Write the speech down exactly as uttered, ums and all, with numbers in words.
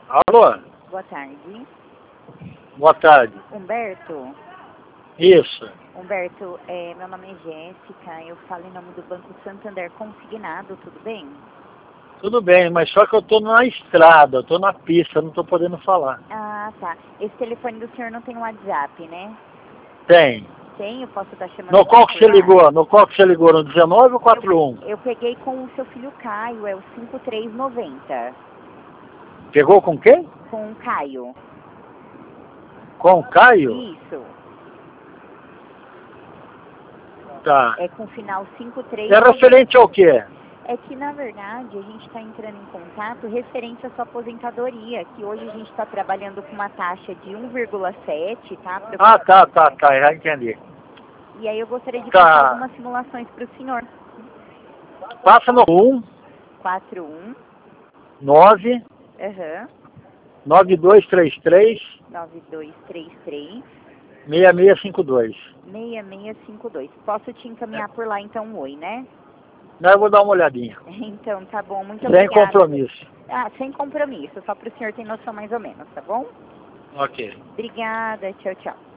Alô? Boa tarde. Boa tarde. Humberto? Isso. Humberto, é, meu nome é Jéssica, eu falo em nome do Banco Santander Consignado, tudo bem? Tudo bem, mas só que eu tô na estrada, eu tô na pista, não tô podendo falar. Ah, tá. Esse telefone do senhor não tem WhatsApp, né? Tem. Tem, eu posso estar chamando No qual que por você lá? ligou? No qual que você ligou? No dezenove ou quarenta e um? Eu, eu peguei com o seu filho Caio, é o cinco três noventa. Pegou com quem? Com o Caio. Com o Caio? Isso. Tá. É com final cinco três É noventa. referente ao quê? É que, na verdade, a gente está entrando em contato referente à sua aposentadoria, que hoje a gente está trabalhando com uma taxa de um vírgula sete, tá? Pra- Ah, tá, tá, tá, já entendi. E aí eu gostaria de passar Tá. algumas simulações para o senhor. Passa no um quatro um, nove aham, nove dois três três nove dois três três, seis seis cinco dois. seis seis cinco dois. Posso te encaminhar por lá, então, um oi, né? Não, eu vou dar uma olhadinha. Então, tá bom, muito Sem obrigada. compromisso. Ah, sem compromisso, só para o senhor ter noção mais ou menos, tá bom? Ok. Obrigada, tchau, tchau.